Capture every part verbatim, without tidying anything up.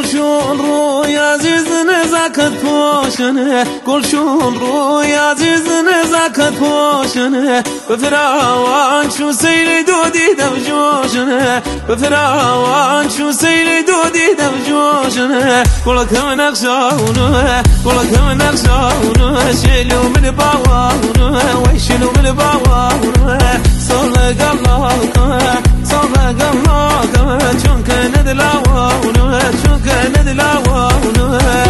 گلشون روی عزیز نزاکت پوشنه گلشون روی عزیز نزاکت پوشنه به فراوان شو سیل دودی دو جوشنه به فراوان شو سیل دودی دو جوشنه گلکم نقشونه گلکم نقشونه شیلو من باوانه وی شیلو من باوانه صلق الله کنه صلق الله کنه چون که ندلاوانه چون که ندلاوانه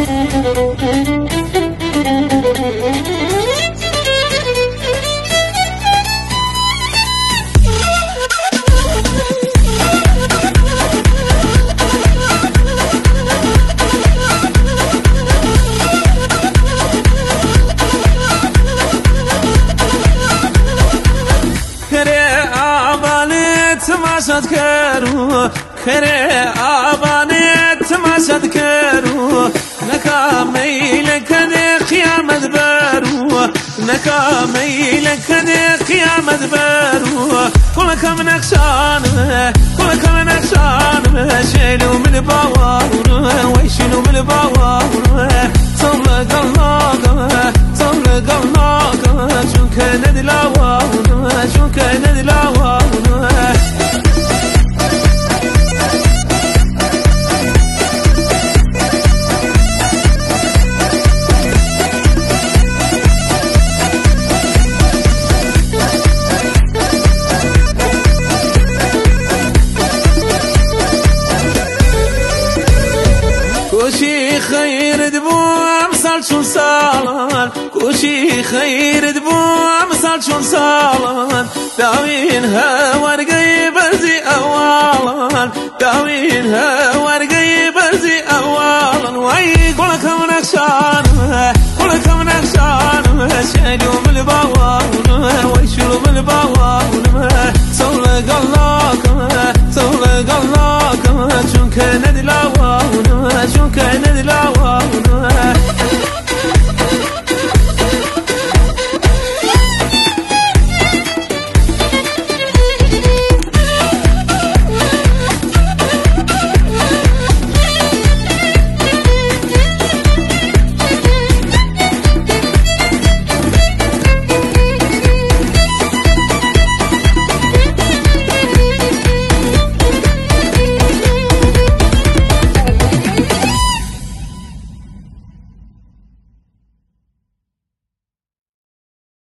تماشات کرو خیره آبانه تماشات کرو نکامیل کنه قیامت برو نکامیل کنه قیامت برو کلکم نقشانه کلکم نقشانه شیلو من باوانه وی شیلو من باوانه صلق الله کنه صلق الله کنه چون که ندلاوانه چون که ندلاوانه کوشی خیر دبو امثال چون سالان کوشی خیر دبو امثال چون سالان داوین ها ورقی برزی اوالان داوین ها